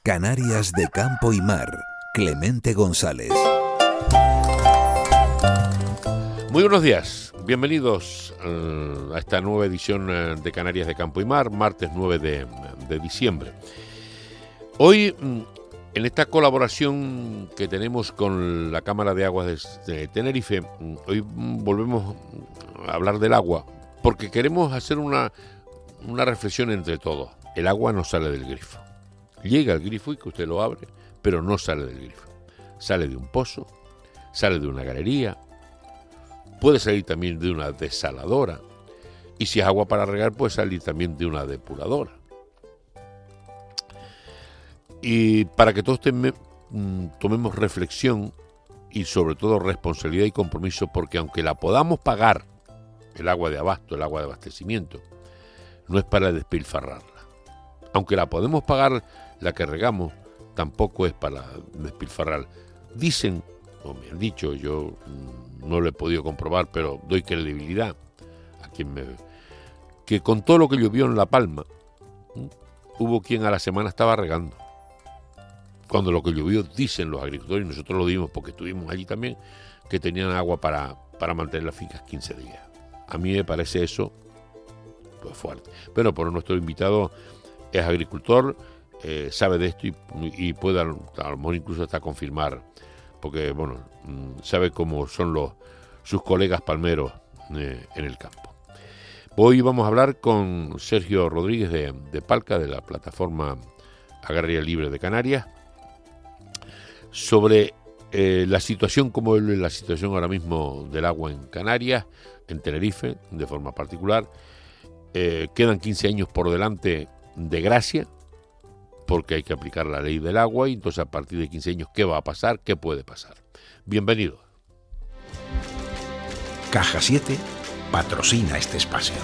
Canarias de Campo y Mar, Clemente González. Muy buenos días, bienvenidos a esta nueva edición de Canarias de Campo y Mar, martes 9 de diciembre. Hoy, en esta colaboración que tenemos con la Cámara de Aguas de Tenerife, hoy volvemos a hablar del agua, porque queremos hacer una reflexión entre todos. El agua no sale del grifo. Llega al grifo y que usted lo abre, pero no sale del grifo. Sale de un pozo, sale de una galería, puede salir también de una desaladora, y si es agua para regar puede salir también de una depuradora. Y para que todos tomemos reflexión y sobre todo responsabilidad y compromiso, porque aunque la podamos pagar, el agua de abasto, el agua de abastecimiento, no es para despilfarrarla. Aunque la podemos pagar, la que regamos, tampoco es para despilfarrar. Dicen, o me han dicho, yo no lo he podido comprobar, pero doy credibilidad a quien que con todo lo que llovió en La Palma, hubo quien a la semana estaba regando. Cuando lo que llovió, dicen los agricultores, y nosotros lo dimos porque estuvimos allí también, que tenían agua para mantener las fincas 15 días. A mí me parece eso pues fuerte. Pero por nuestro invitado es agricultor, sabe de esto y puede a lo mejor incluso hasta confirmar, porque bueno, sabe cómo son sus colegas palmeros en el campo. Hoy vamos a hablar con Sergio Rodríguez de Palca, de la plataforma Agraria Libre de Canarias, sobre la situación, como es la situación ahora mismo del agua en Canarias, en Tenerife, de forma particular. Quedan 15 años por delante de gracia, porque hay que aplicar la ley del agua, y entonces a partir de 15 años, ¿qué va a pasar? ¿Qué puede pasar? Bienvenido. Caja 7 patrocina este espacio.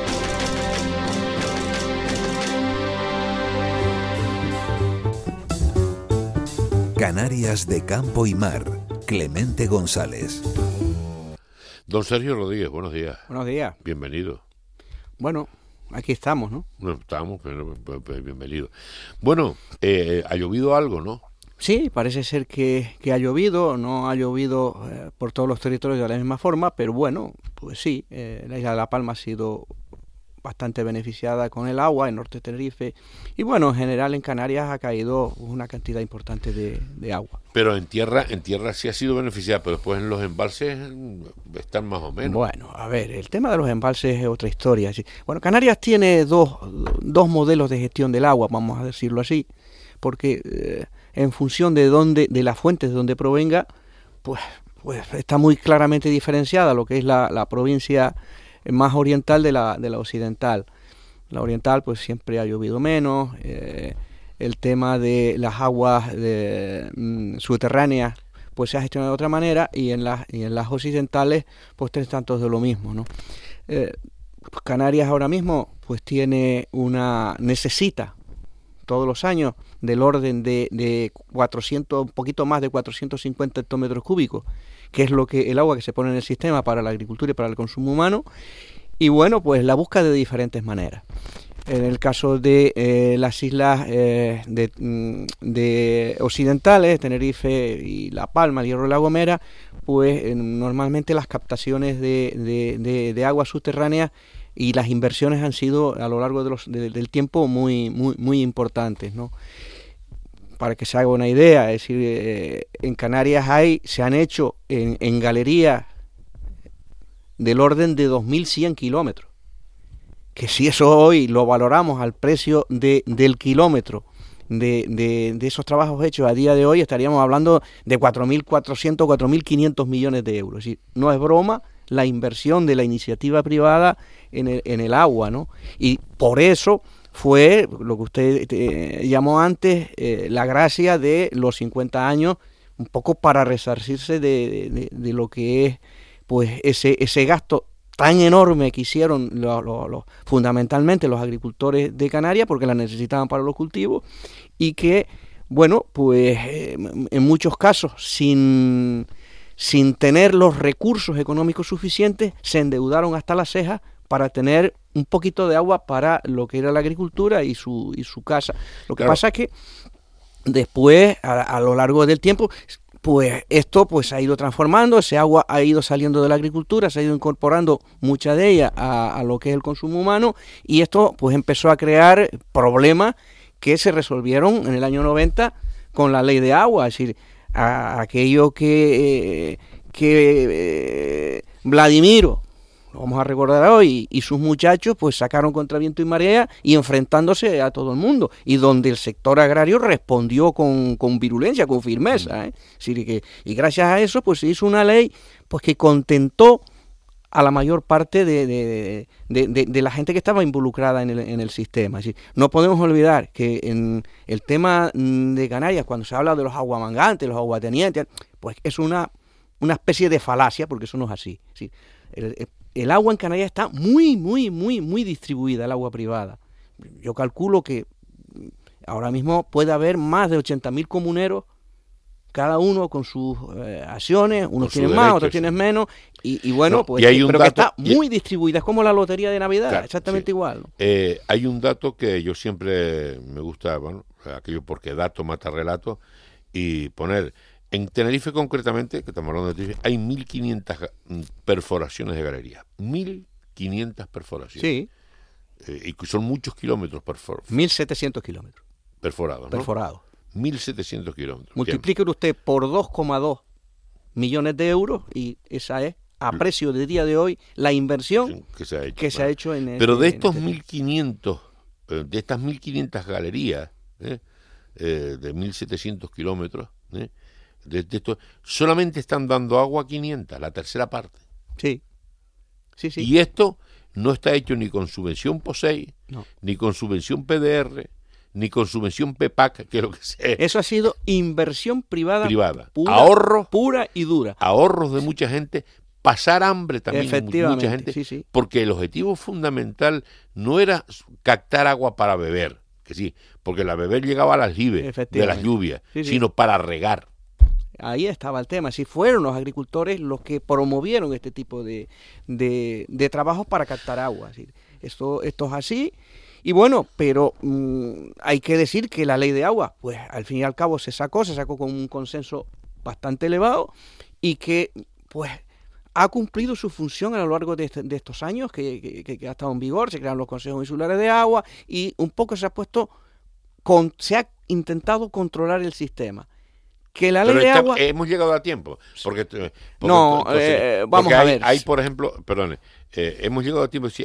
Canarias de Campo y Mar, Clemente González. Don Sergio Rodríguez, buenos días. Buenos días. Bienvenido. Bueno, aquí estamos, ¿no? No estamos, pero bienvenido. Bueno, ha llovido algo, ¿no? Sí, parece ser que ha llovido, no ha llovido por todos los territorios de la misma forma, pero bueno, pues sí, la isla de La Palma ha sido bastante beneficiada con el agua, el norte de Tenerife, y bueno, en general en Canarias ha caído una cantidad importante de agua. Pero en tierra sí ha sido beneficiada, pero después en los embalses están más o menos. Bueno, a ver, el tema de los embalses es otra historia. Bueno, Canarias tiene dos modelos de gestión del agua, vamos a decirlo así, porque en función de las fuentes de donde provenga, pues está muy claramente diferenciada lo que es la provincia más oriental de la occidental. La oriental pues siempre ha llovido menos, el tema de las aguas subterráneas pues se ha gestionado de otra manera, y en las occidentales pues tres tantos de lo mismo, ¿no? Canarias ahora mismo pues necesita todos los años del orden de 400, un poquito más de 450 hectómetros cúbicos, que es el agua que se pone en el sistema para la agricultura y para el consumo humano, y bueno, pues la busca de diferentes maneras. En el caso de las islas de occidentales, Tenerife y La Palma, el Hierro y La Gomera, pues normalmente las captaciones de agua subterránea y las inversiones han sido a lo largo del tiempo muy importantes, ¿no? Para que se haga una idea, es decir, en Canarias se han hecho en galerías del orden de 2.100 kilómetros, que si eso hoy lo valoramos al precio del kilómetro de esos trabajos hechos a día de hoy, estaríamos hablando de 4.400, 4.500 millones de euros. Es decir, no es broma la inversión de la iniciativa privada en el agua, ¿no? Y por eso fue lo que usted llamó antes la gracia de los 50 años, un poco para resarcirse de lo que es pues ese gasto tan enorme que hicieron fundamentalmente los agricultores de Canarias, porque la necesitaban para los cultivos, y que, bueno, pues en muchos casos sin tener los recursos económicos suficientes, se endeudaron hasta las cejas para tener un poquito de agua para lo que era la agricultura y su casa. Lo que pasa es que después, a lo largo del tiempo, pues esto pues ha ido transformando, ese agua ha ido saliendo de la agricultura, se ha ido incorporando mucha de ella a lo que es el consumo humano, y esto pues empezó a crear problemas que se resolvieron en el año 90 con la ley de agua, es decir, aquello que Vladimiro, lo vamos a recordar hoy, y sus muchachos pues sacaron contra viento y marea y enfrentándose a todo el mundo, y donde el sector agrario respondió con virulencia, con firmeza, y gracias a eso pues se hizo una ley pues que contentó a la mayor parte de la gente que estaba involucrada en el sistema. Es decir, no podemos olvidar que en el tema de Canarias, cuando se habla de los aguamangantes, los aguatenientes, pues es una especie de falacia, porque eso no es así. Es decir, el agua en Canarias está muy distribuida, el agua privada. Yo calculo que ahora mismo puede haber más de 80.000 comuneros, cada uno con sus acciones, unos tienen más, otros tienen menos, y bueno, no, pues pero que está muy distribuida, es como la lotería de Navidad, claro, exactamente igual, ¿no? Hay un dato que yo siempre me gusta, bueno, aquello porque dato mata relato, y poner, en Tenerife concretamente, que estamos hablando de Tenerife, hay 1.500 perforaciones de galerías, 1.500 perforaciones. Sí. Y son muchos kilómetros perforados. 1.700 kilómetros. Perforados, ¿no? Perforados. 1.700 kilómetros. Multiplique usted por 2,2 millones de euros y esa es, a precio de día de hoy, la inversión que se ha hecho en Pero de estos 1.500, de estas 1.500 galerías, de 1.700 kilómetros, de esto, solamente están dando agua a 500, la tercera parte. Sí. Y esto no está hecho ni con subvención POSEI, ni con subvención PDR, ni con subvención PEPAC, que es lo que sea. Eso ha sido inversión privada. Ahorros pura y dura. Ahorros de mucha gente, pasar hambre también de mucha gente, sí. Porque el objetivo fundamental no era captar agua para beber, que sí, porque la beber llegaba a las libres de las lluvias, sino para regar. Ahí estaba el tema, si fueron los agricultores los que promovieron este tipo de trabajos para captar agua. Esto es así. Y bueno, pero hay que decir que la ley de agua, pues al fin y al cabo se sacó con un consenso bastante elevado y que pues ha cumplido su función a lo largo de estos años que ha estado en vigor. Se crearon los consejos insulares de agua y un poco se ha intentado controlar el sistema. Que la ley de agua... Hemos llegado a tiempo. Porque vamos a ver. Hay, por ejemplo, hemos llegado a tiempo...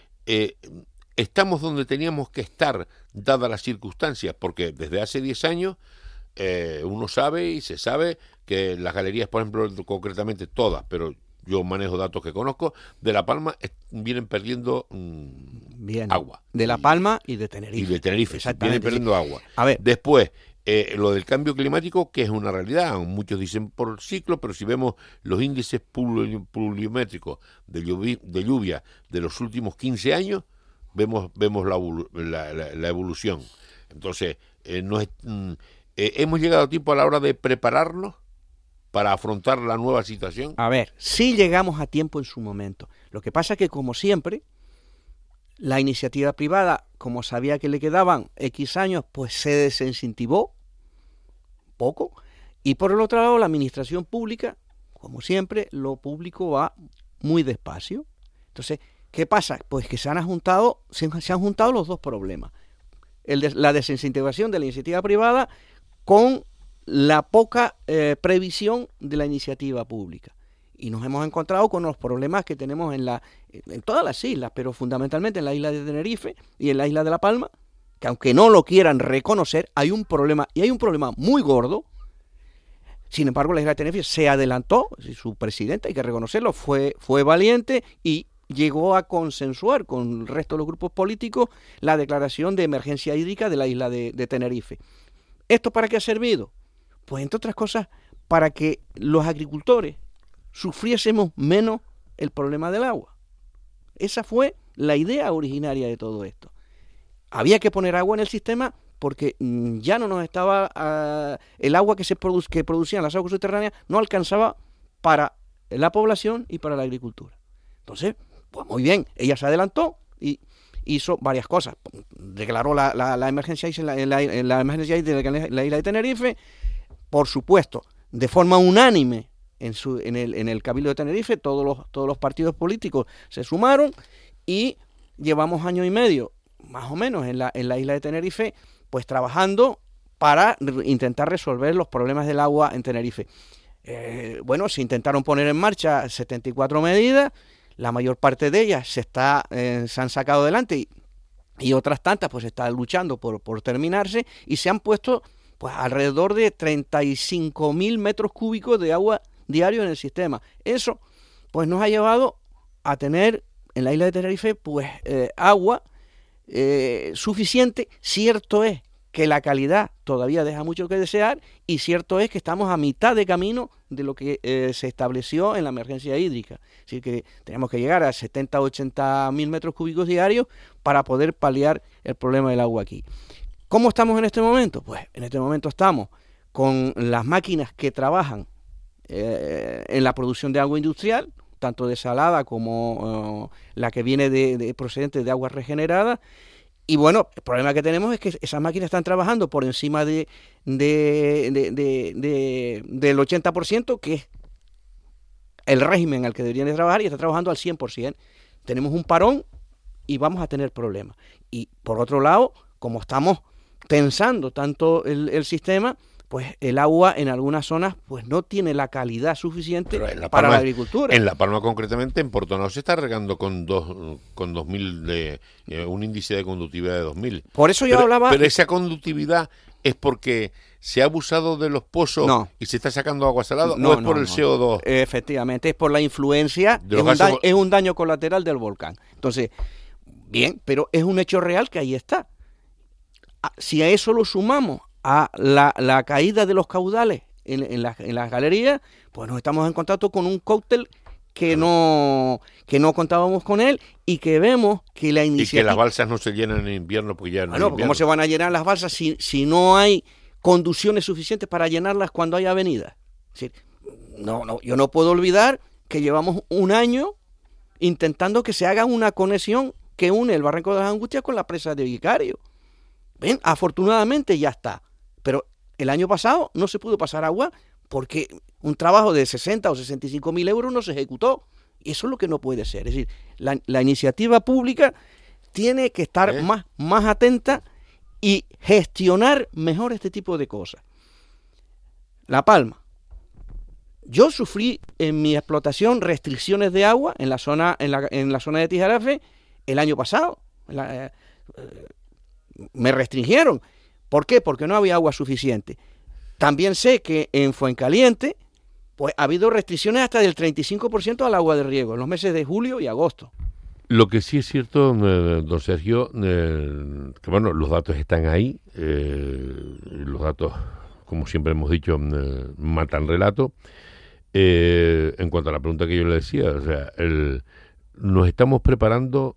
estamos donde teníamos que estar, dadas las circunstancias, porque desde hace 10 años uno sabe y se sabe que las galerías, por ejemplo, concretamente todas, pero yo manejo datos que conozco, de La Palma vienen perdiendo agua. De La Palma y de Tenerife. Y de Tenerife, vienen perdiendo agua. A ver. Después, lo del cambio climático, que es una realidad, muchos dicen por ciclo, pero si vemos los índices pluviométricos de lluvia de los últimos 15 años, vemos la evolución. Entonces, hemos llegado a tiempo a la hora de prepararnos para afrontar la nueva situación. A ver, sí llegamos a tiempo en su momento. Lo que pasa es que, como siempre, la iniciativa privada, como sabía que le quedaban X años, pues se desincentivó poco. Y por el otro lado, la administración pública, como siempre, lo público va muy despacio. Entonces, ¿qué pasa? Pues que se han juntado los dos problemas. La desincentivación de la iniciativa privada con la poca previsión de la iniciativa pública. Y nos hemos encontrado con los problemas que tenemos en todas las islas, pero fundamentalmente en la isla de Tenerife y en la isla de La Palma, que aunque no lo quieran reconocer, hay un problema, y hay un problema muy gordo. Sin embargo, la isla de Tenerife se adelantó, su presidente, hay que reconocerlo, fue valiente y llegó a consensuar con el resto de los grupos políticos la declaración de emergencia hídrica de la isla de Tenerife. ¿Esto para qué ha servido? Pues entre otras cosas, para que los agricultores sufriésemos menos el problema del agua. Esa fue la idea originaria de todo esto. Había que poner agua en el sistema porque ya no nos estaba... el agua que producían las aguas subterráneas no alcanzaba para la población y para la agricultura. Entonces, pues muy bien, ella se adelantó y hizo varias cosas. Declaró la emergencia la emergencia hídrica en la isla de Tenerife, por supuesto, de forma unánime en el Cabildo de Tenerife, todos los partidos políticos se sumaron y llevamos año y medio, más o menos, en la isla de Tenerife, pues trabajando para intentar resolver los problemas del agua en Tenerife. Se intentaron poner en marcha 74 medidas, la mayor parte de ellas se han sacado adelante y otras tantas pues están luchando por terminarse, y se han puesto pues alrededor de 35.000 metros cúbicos de agua diario en el sistema. Eso pues nos ha llevado a tener en la isla de Tenerife pues agua suficiente. Cierto es que la calidad todavía deja mucho que desear, y cierto es que estamos a mitad de camino de lo que se estableció en la emergencia hídrica. Es decir, que tenemos que llegar a 70 o 80.000 metros cúbicos diarios para poder paliar el problema del agua aquí. ¿Cómo estamos en este momento? Pues en este momento estamos con las máquinas que trabajan en la producción de agua industrial, tanto desalada como la que viene procedente de aguas regeneradas. Y bueno, el problema que tenemos es que esas máquinas están trabajando por encima del 80%, que es el régimen al que deberían de trabajar, y está trabajando al 100%. Tenemos un parón y vamos a tener problemas. Y por otro lado, como estamos tensando tanto el sistema, pues el agua en algunas zonas pues no tiene la calidad suficiente para la agricultura. En La Palma, concretamente, en Portonao se está regando con 2.000 un índice de conductividad de 2.000. Por eso yo hablaba... Pero esa conductividad es porque se ha abusado de los pozos y se está sacando agua salada, ¿o es por el CO2? Efectivamente, es por la influencia, es un daño colateral del volcán. Entonces, bien, pero es un hecho real que ahí está. Si a eso lo sumamos a la caída de los caudales en las galerías, pues nos estamos en contacto con un cóctel que no contábamos con él, y que vemos que la iniciativa... Y que las balsas no se llenan en invierno, porque ya no hay invierno. ¿Cómo se van a llenar las balsas si no hay conducciones suficientes para llenarlas cuando hay avenidas? Es decir, yo no puedo olvidar que llevamos un año intentando que se haga una conexión que une el Barranco de las Angustias con la presa de Vicario. ¿Ven? Afortunadamente ya está. Pero el año pasado no se pudo pasar agua porque un trabajo de 60 o 65.000 euros no se ejecutó. Y eso es lo que no puede ser. Es decir, la iniciativa pública tiene que estar más atenta y gestionar mejor este tipo de cosas. La Palma. Yo sufrí en mi explotación restricciones de agua en la zona de Tijarafe el año pasado. Me restringieron. ¿Por qué? Porque no había agua suficiente. También sé que en Fuencaliente pues ha habido restricciones hasta del 35% al agua de riego en los meses de julio y agosto. Lo que sí es cierto, don Sergio, que bueno, los datos están ahí, los datos, como siempre hemos dicho, matan relato. En cuanto a la pregunta que yo le decía, o sea, nos estamos preparados,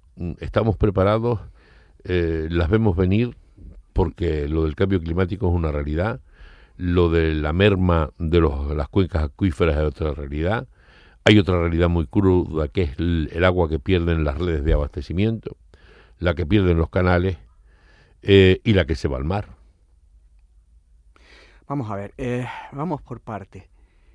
las vemos venir, porque lo del cambio climático es una realidad, lo de la merma de las cuencas acuíferas es otra realidad, hay otra realidad muy cruda, que es el agua que pierden las redes de abastecimiento, la que pierden los canales y la que se va al mar. Vamos a ver, vamos por partes.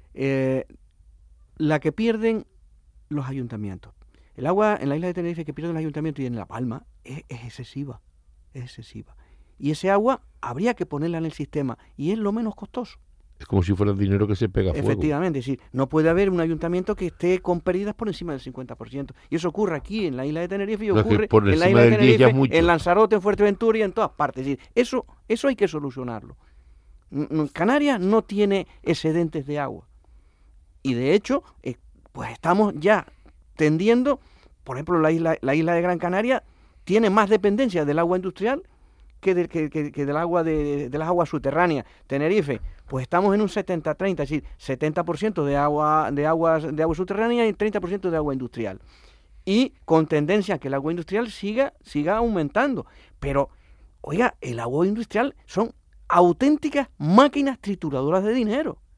La que pierden los ayuntamientos. El agua en la isla de Tenerife que pierden los ayuntamientos y en La Palma es excesiva. Y ese agua habría que ponerla en el sistema, y es lo menos costoso. Es como si fuera el dinero que se pega a fuego. Efectivamente, es decir, no puede haber un ayuntamiento que esté con pérdidas por encima del 50%. Y eso ocurre aquí en la isla de Tenerife, y ocurre en la isla de Tenerife, en Lanzarote, en Fuerteventura y en todas partes. Es decir, eso hay que solucionarlo. Canarias no tiene excedentes de agua. Y de hecho, pues estamos ya tendiendo, por ejemplo, la isla de Gran Canaria tiene más dependencia del agua industrial que del agua de las aguas subterráneas. Tenerife, pues estamos en un 70-30, es decir, 70% de agua subterránea y 30% de agua industrial. Y con tendencia a que el agua industrial siga aumentando. Pero, oiga, el agua industrial son auténticas máquinas trituradoras de dinero. Es decir,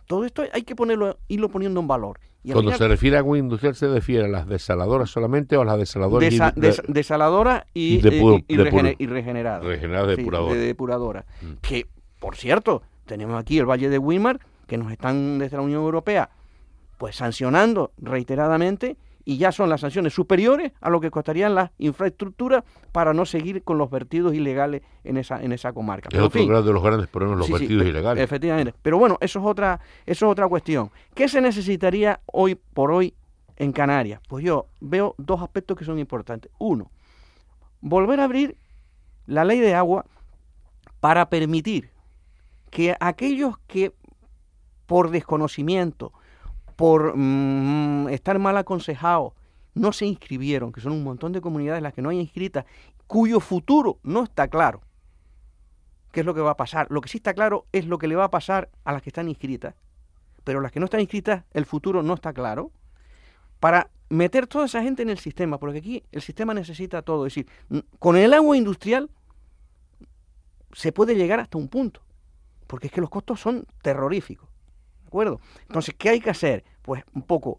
todo esto hay que irlo poniendo en valor. Y Cuando final, se refiere a agua industrial, ¿se refiere a las desaladoras solamente o a las desaladoras desaladoras y regeneradas? Regeneradas depuradoras. De depuradoras. Que, por cierto, tenemos aquí el Valle de Weimar, que nos están desde la Unión Europea pues sancionando reiteradamente, y ya son las sanciones superiores a lo que costarían las infraestructuras para no seguir con los vertidos ilegales en esa comarca. Es otro grado de los grandes problemas, los vertidos ilegales. Efectivamente. Pero bueno, eso es otra cuestión. ¿Qué se necesitaría hoy por hoy en Canarias? Pues yo veo dos aspectos que son importantes. Uno, volver a abrir la ley de agua para permitir que aquellos que por desconocimiento, por estar mal aconsejados, no se inscribieron, que son un montón de comunidades las que no hay inscritas, cuyo futuro no está claro. ¿Qué es lo que va a pasar? Lo que sí está claro es lo que le va a pasar a las que están inscritas, pero las que no están inscritas, el futuro no está claro, para meter toda esa gente en el sistema, porque aquí el sistema necesita todo. Es decir, con el agua industrial se puede llegar hasta un punto, porque es que los costos son terroríficos. ¿De acuerdo? Entonces, ¿qué hay que hacer? Pues un poco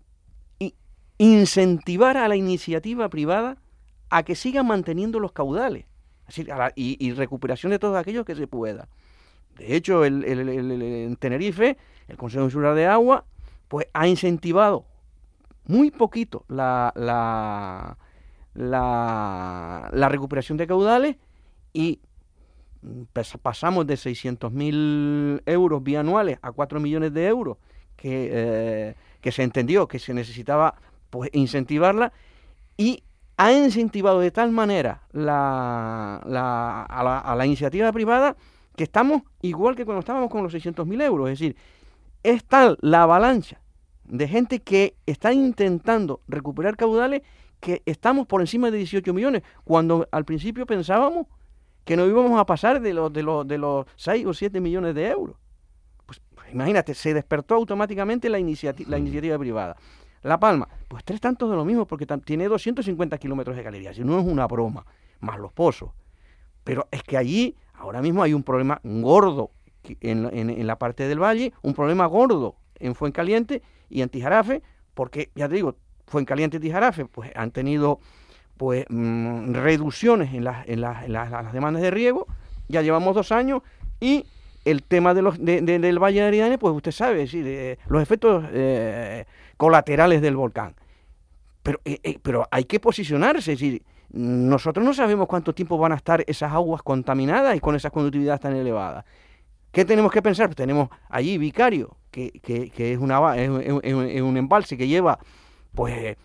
incentivar a la iniciativa privada a que siga manteniendo los caudales, es decir, y recuperación de todo aquello que se pueda. De hecho, en Tenerife, el Consejo Insular de Agua, pues ha incentivado muy poquito la recuperación de caudales, y pasamos de 600.000 euros bianuales a 4 millones de euros que se entendió que se necesitaba pues incentivarla, y ha incentivado de tal manera a la iniciativa privada que estamos igual que cuando estábamos con los 600.000 euros. Es decir, es tal la avalancha de gente que está intentando recuperar caudales que estamos por encima de 18 millones, cuando al principio pensábamos que no íbamos a pasar de los 6 o 7 millones de euros. Pues imagínate, se despertó automáticamente la iniciativa privada. La Palma, pues 3 tantos de lo mismo, porque tiene 250 kilómetros de galerías, y no es una broma, más los pozos. Pero es que allí ahora mismo hay un problema gordo en la parte del valle, un problema gordo en Fuencaliente y en Tijarafe, porque, ya te digo, Fuencaliente y Tijarafe pues han tenido pues reducciones en las demandas de riego. Ya llevamos 2 años, y el tema del Valle de Aridane, pues usted sabe, es decir, los efectos colaterales del volcán. Pero hay que posicionarse, es decir, nosotros no sabemos cuánto tiempo van a estar esas aguas contaminadas y con esas conductividades tan elevadas. ¿Qué tenemos que pensar? Pues tenemos allí Vicario, que es un embalse que lleva pues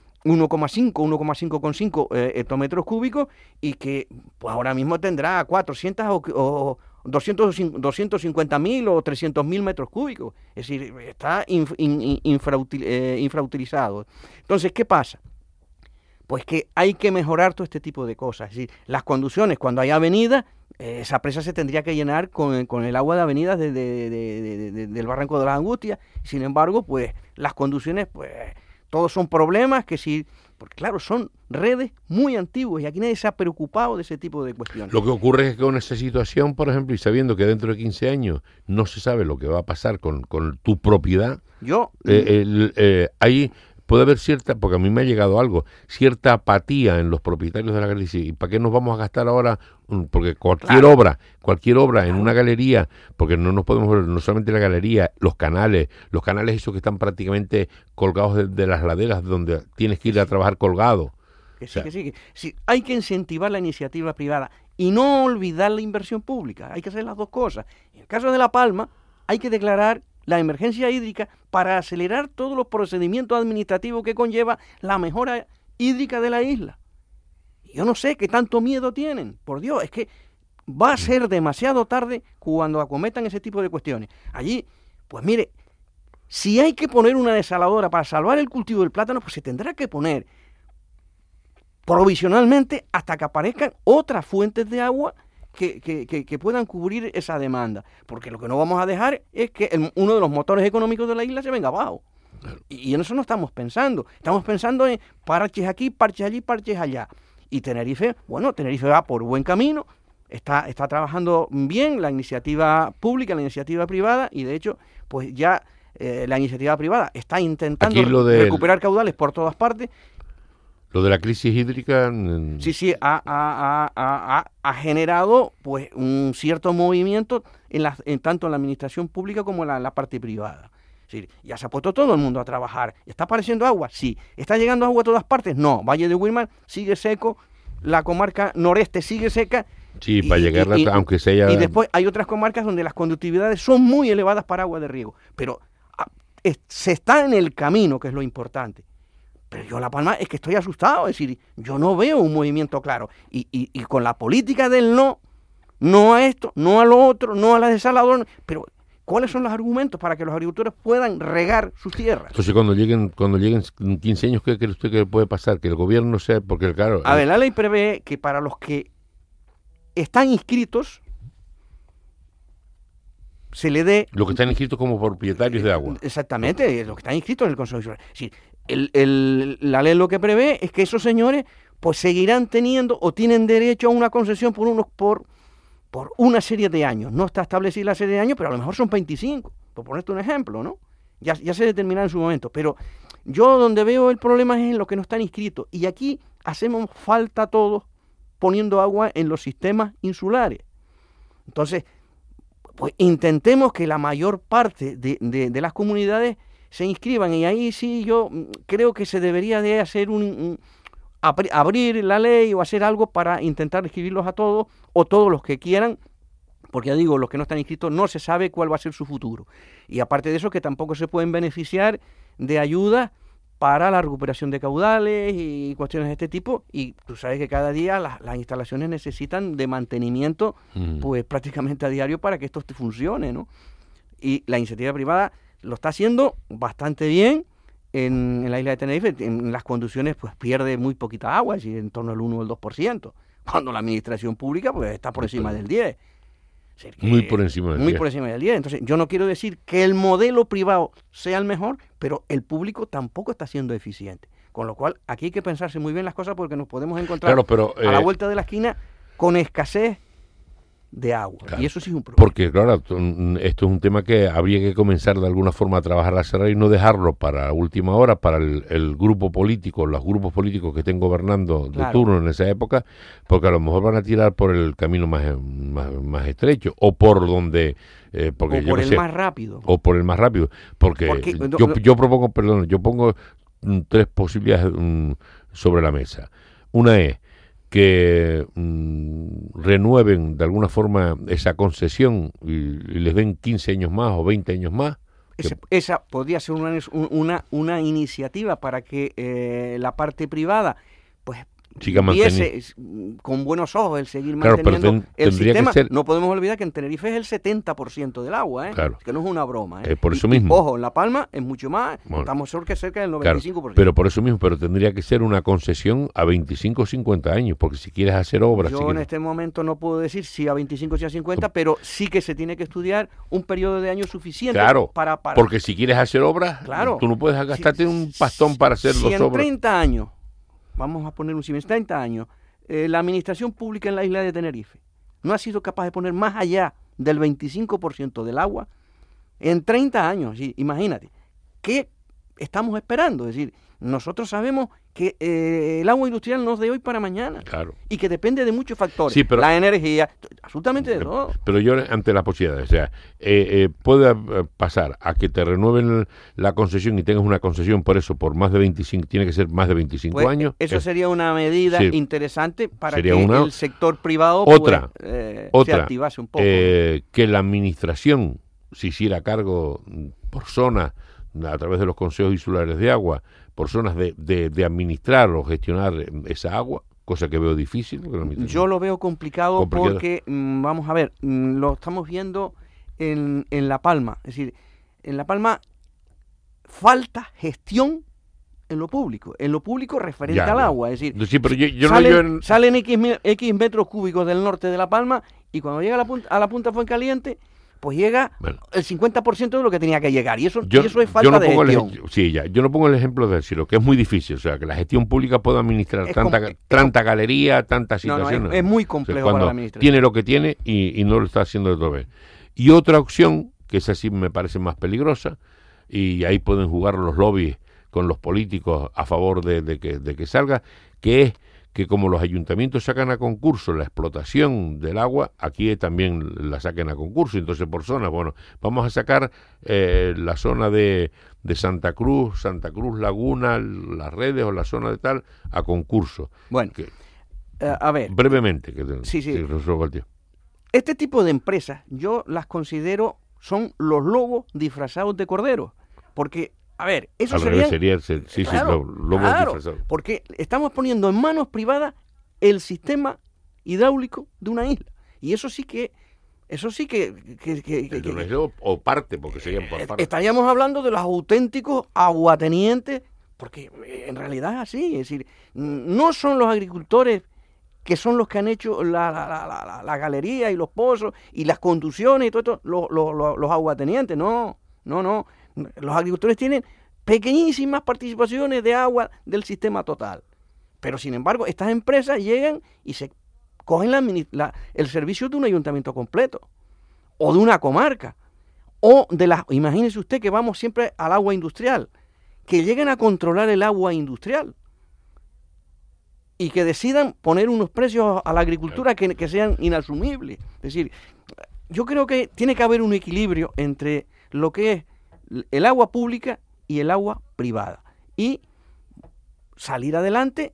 1,5 hectómetros cúbicos, y que pues ahora mismo tendrá 400 o 250.000 o 300.000 metros cúbicos. Es decir, está infrautilizado. Entonces, ¿qué pasa? Pues que hay que mejorar todo este tipo de cosas. Es decir, las conducciones, cuando hay avenidas, esa presa se tendría que llenar con el agua de avenidas del Barranco de las Angustias. Sin embargo, pues las conducciones, pues todos son problemas que sí, porque claro, son redes muy antiguas y aquí nadie se ha preocupado de ese tipo de cuestiones. Lo que ocurre es que con esa situación, por ejemplo, y sabiendo que dentro de 15 años no se sabe lo que va a pasar con tu propiedad, ahí puede haber cierta, porque a mí me ha llegado algo, cierta apatía en los propietarios de la galería. ¿Y para qué nos vamos a gastar ahora? Porque cualquier obra en una galería, porque no nos podemos ver no solamente la galería, los canales esos que están prácticamente colgados de las laderas, donde tienes que ir a trabajar colgado. Sí, hay que incentivar la iniciativa privada y no olvidar la inversión pública. Hay que hacer las dos cosas. En el caso de La Palma, hay que declarar la emergencia hídrica para acelerar todos los procedimientos administrativos que conlleva la mejora hídrica de la isla. Yo no sé qué tanto miedo tienen. Por Dios, es que va a ser demasiado tarde cuando acometan ese tipo de cuestiones. Allí, pues mire, si hay que poner una desaladora para salvar el cultivo del plátano, pues se tendrá que poner provisionalmente hasta que aparezcan otras fuentes de agua que puedan cubrir esa demanda, porque lo que no vamos a dejar es que uno de los motores económicos de la isla se venga abajo. Y en eso no estamos pensando en parches aquí, parches allí, parches allá. Y Tenerife va por buen camino, está trabajando bien la iniciativa pública, la iniciativa privada, y de hecho pues ya la iniciativa privada está intentando Aquí recuperar caudales por todas partes. Lo de la crisis hídrica... Sí, ha generado pues un cierto movimiento tanto en la administración pública como en la parte privada. Es decir, ya se ha puesto todo el mundo a trabajar. ¿Está apareciendo agua? Sí. ¿Está llegando agua a todas partes? No. Valle de Wilmar sigue seco, la comarca noreste sigue seca. Sí, para llegar aunque sea... Y después hay otras comarcas donde las conductividades son muy elevadas para agua de riego. Pero se está en el camino, que es lo importante. Pero yo La Palma es que estoy asustado, es decir, yo no veo un movimiento claro. Y con la política del no a esto, no a lo otro, no a la desaladora, pero ¿cuáles son los argumentos para que los agricultores puedan regar sus tierras? Entonces cuando lleguen 15 años, ¿qué cree usted que puede pasar? Que el gobierno sea, porque claro... A ver, la ley prevé que para los que están inscritos se le dé... Los que están inscritos como propietarios de agua. Exactamente, los que están inscritos en el Consejo Insular. Es decir, la ley lo que prevé es que esos señores pues seguirán teniendo o tienen derecho a una concesión por una serie de años. No está establecida la serie de años, pero a lo mejor son 25, por ponerte un ejemplo, ¿no? Ya se determinará en su momento. Pero yo donde veo el problema es en los que no están inscritos. Y aquí hacemos falta todos poniendo agua en los sistemas insulares. Entonces, pues intentemos que la mayor parte de las comunidades se inscriban. Y ahí sí yo creo que se debería de hacer abrir la ley o hacer algo para intentar inscribirlos a todos o todos los que quieran, porque ya digo, los que no están inscritos no se sabe cuál va a ser su futuro. Y aparte de eso, que tampoco se pueden beneficiar de ayuda para la recuperación de caudales y cuestiones de este tipo, y tú sabes que cada día las instalaciones necesitan de mantenimiento pues prácticamente a diario para que esto funcione, ¿no? Y la iniciativa privada lo está haciendo bastante bien en la isla de Tenerife. En las conducciones pues pierde muy poquita agua, es decir, en torno al 1 o el 2%, cuando la administración pública pues está por encima del 10%. O sea, muy por encima del 10%. Muy por encima del 10%. Entonces, yo no quiero decir que el modelo privado sea el mejor, pero el público tampoco está siendo eficiente. Con lo cual, aquí hay que pensarse muy bien las cosas porque nos podemos encontrar a la vuelta de la esquina con escasez de agua. Claro, y eso sí es un problema. Porque, claro, esto es un tema que habría que comenzar de alguna forma a trabajar a cerrar y no dejarlo para la última hora, para el grupo político, los grupos políticos que estén gobernando de turno en esa época, porque a lo mejor van a tirar por el camino más estrecho, o por donde... porque o por el más rápido. O por el más rápido. Porque yo pongo 3 posibilidades sobre la mesa. Una es que renueven de alguna forma esa concesión y les den 15 años más o 20 años más. Esa podría ser una iniciativa para que la parte privada pues viese con buenos ojos el seguir manteniendo el sistema. No podemos olvidar que en Tenerife es el 70% del agua, claro, que no es una broma. Por eso mismo. Ojo, en La Palma es mucho más, estamos cerca del 95%. Claro, pero por eso mismo, pero tendría que ser una concesión a 25 o 50 años, porque si quieres hacer obras... Yo en este momento no puedo decir si a 25 o si a 50, pero sí que se tiene que estudiar un periodo de años suficiente para... Porque si quieres hacer obras, tú no puedes gastarte un pastón para hacer dos obras. Si en 30 años... Vamos a poner un 30 años, la administración pública en la isla de Tenerife no ha sido capaz de poner más allá del 25% del agua en 30 años. ¿Sí? Imagínate, ¿qué estamos esperando? Es decir, nosotros sabemos que el agua industrial no es de hoy para mañana, claro, y que depende de muchos factores, sí, pero, la energía, absolutamente de todo. Pero yo ante las posibilidades, o sea, puede pasar a que te renueven la concesión y tengas una concesión por eso, por más de 25, tiene que ser más de 25 años. Eso sería una medida interesante para que el sector privado se activase un poco. Que la administración se hiciera cargo por zona, a través de los consejos insulares de agua, por zonas de administrar o gestionar esa agua, cosa que veo difícil. Yo lo veo complicado porque, vamos a ver, lo estamos viendo en La Palma. Es decir, en La Palma falta gestión en lo público referente al agua. Es decir, sí, pero salen X metros cúbicos del norte de La Palma y cuando llega a la punta Fuencaliente, pues llega el 50% de lo que tenía que llegar. Y eso es falta de gestión. Yo no pongo el ejemplo de decirlo, que es muy difícil. O sea, que la gestión pública pueda administrar tanta galería, tantas situaciones. Es muy complejo, o sea, para la administración. Tiene lo que tiene y no lo está haciendo de otra vez. Y otra opción, que esa sí me parece más peligrosa, y ahí pueden jugar los lobbies con los políticos a favor de que salga, que es que como los ayuntamientos sacan a concurso la explotación del agua, aquí también la saquen a concurso, entonces por zonas, bueno, vamos a sacar la zona de Santa Cruz Laguna, las Redes o la zona de tal, a concurso. Bueno, a ver. Brevemente, sí. Que resuelva el tío. Este tipo de empresas yo las considero son los lobos disfrazados de corderos, porque a ver, eso sería claro, lobos disfrazados. Porque estamos poniendo en manos privadas el sistema hidráulico de una isla, y eso sí que o parte, porque serían por parte. Estaríamos hablando de los auténticos aguatenientes, porque en realidad es así, es decir, no son los agricultores que son los que han hecho la galería y los pozos y las conducciones y todo esto, los aguatenientes, no. Los agricultores tienen pequeñísimas participaciones de agua del sistema total. Pero, sin embargo, estas empresas llegan y se cogen el servicio de un ayuntamiento completo, o de una comarca, o imagínese usted que vamos siempre al agua industrial, que lleguen a controlar el agua industrial y que decidan poner unos precios a la agricultura que sean inasumibles. Es decir, yo creo que tiene que haber un equilibrio entre lo que es el agua pública y el agua privada, y salir adelante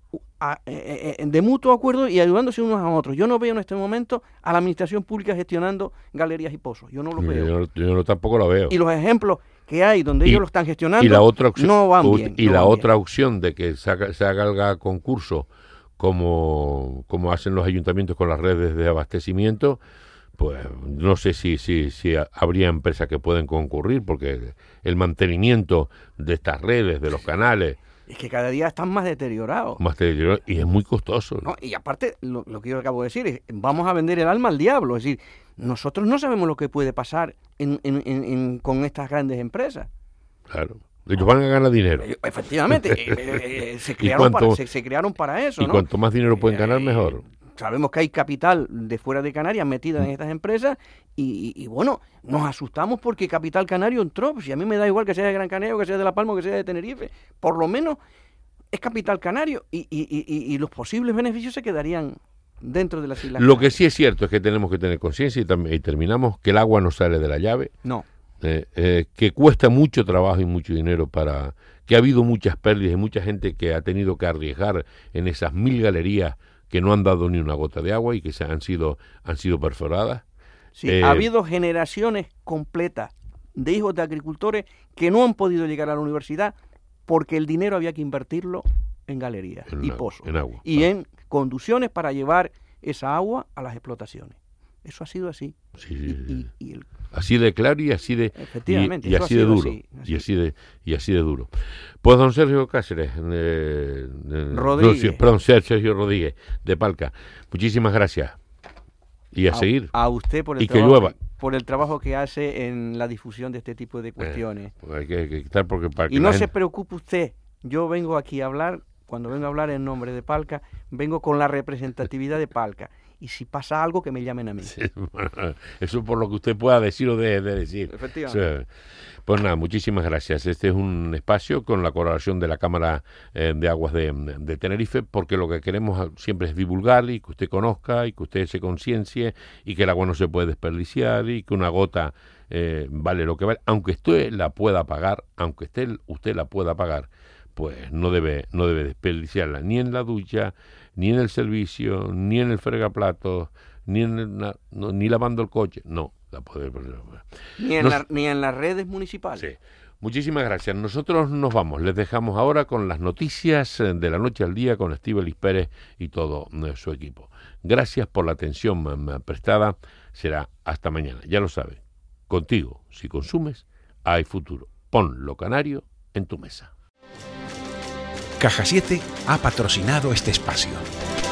de mutuo acuerdo y ayudándose unos a otros. Yo no veo en este momento a la administración pública gestionando galerías y pozos. Yo no lo veo. Yo tampoco lo veo. Y los ejemplos que hay donde ellos lo están gestionando no van bien. Y la otra opción de que se haga el concurso como hacen los ayuntamientos con las redes de abastecimiento, pues no sé si habría empresas que pueden concurrir, porque el mantenimiento de estas redes, de los canales, es que cada día están más deteriorados. Y es muy costoso. No, y aparte, lo que yo acabo de decir es, vamos a vender el alma al diablo. Es decir, nosotros no sabemos lo que puede pasar con estas grandes empresas. Claro. Ellos van a ganar dinero. Efectivamente. Se crearon para eso, y ¿no? cuanto más dinero pueden ganar, mejor. Sabemos que hay capital de fuera de Canarias metida en estas empresas y bueno, nos asustamos porque Capital Canario entró. Pues, si a mí me da igual que sea de Gran Canaria, que sea de La Palma o que sea de Tenerife, por lo menos es Capital Canario y los posibles beneficios se quedarían dentro de las Islas Canarias. Lo que sí es cierto es que tenemos que tener conciencia y terminamos que el agua no sale de la llave. No. Que cuesta mucho trabajo y mucho dinero que ha habido muchas pérdidas y mucha gente que ha tenido que arriesgar en esas 1000 galerías que no han dado ni una gota de agua y que han sido perforadas. Sí, ha habido generaciones completas de hijos de agricultores que no han podido llegar a la universidad porque el dinero había que invertirlo en galerías y pozos. En agua. Y en conducciones para llevar esa agua a las explotaciones. Eso ha sido así. Sí. Así de claro y así de efectivamente, y así de duro. Y así de duro. Pues don Sergio Cáceres Rodríguez. Sergio Rodríguez de Palca. Muchísimas gracias. Y a seguir. A usted por el trabajo, que llueva. Por el trabajo que hace en la difusión de este tipo de cuestiones. Pues hay que estar porque para que y no se preocupe usted. Yo vengo aquí a hablar, cuando vengo a hablar en nombre de Palca, vengo con la representatividad de Palca. Y si pasa algo, que me llamen a mí. Sí, bueno, eso por lo que usted pueda decir o de decir. Efectivamente. Pues nada, muchísimas gracias. Este es un espacio con la colaboración de la Cámara de Aguas de Tenerife, porque lo que queremos siempre es divulgar y que usted conozca y que usted se conciencie y que el agua no se puede desperdiciar y que una gota vale lo que vale. Aunque usted la pueda pagar, usted la pueda pagar, pues no debe desperdiciarla ni en la ducha, ni en el servicio, ni en el fregaplatos, ni lavando el coche. No, la puede ni en las redes municipales. Sí. Muchísimas gracias. Nosotros nos vamos. Les dejamos ahora con las noticias de la noche al día con Estíbaliz Pérez y todo su equipo. Gracias por la atención prestada. Será hasta mañana. Ya lo sabe. Contigo, si consumes, hay futuro. Pon lo canario en tu mesa. Caja 7 ha patrocinado este espacio.